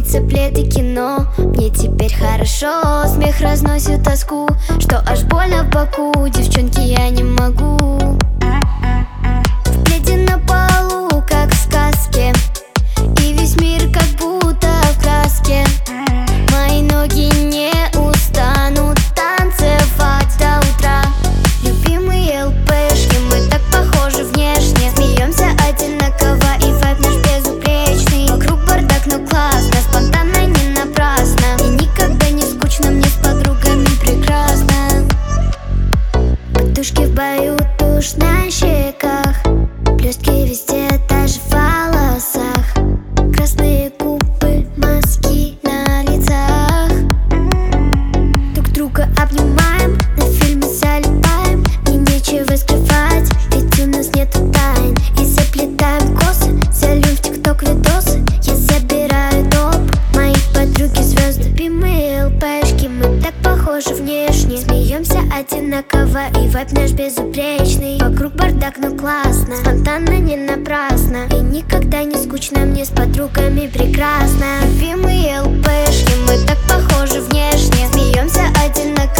снится плед и кино. Мне теперь хорошо, смех разносит тоску, что аж больно в боку. Девчонки, я не могу. В пледе на полу, как в сказке, и весь мир как будто в краске. Мои ноги не устанут танцевать до утра. Любимые ЛПшки, мы так похожи внешне. Смеемся одинаково, и вайб наш безупречный. Вокруг бардак, но классно, спонтанно, не напрасно. И никогда не скучно, мне с подругами прекрасно. Подушки в бою, тушь на щеках, блестки везде, даже в волосах. Красные губы, маски на лицах. Друг друга обнимаем, на фильмы залипаем. Мне нечего скрывать, ведь у нас нету тайн. И заплетаем косы, зальем в тикток видосы. Я забираю топ, мои подруги звезды. Любимые ЛПшки, мы так похожи внешне. Смеемся одинаково, и вайб наш безупречный. Вокруг бардак, но классно, спонтанно, не напрасно. И никогда не скучно, мне с подругами прекрасно. Любимые ЛПшки, мы так похожи внешне. Смеемся одинаково,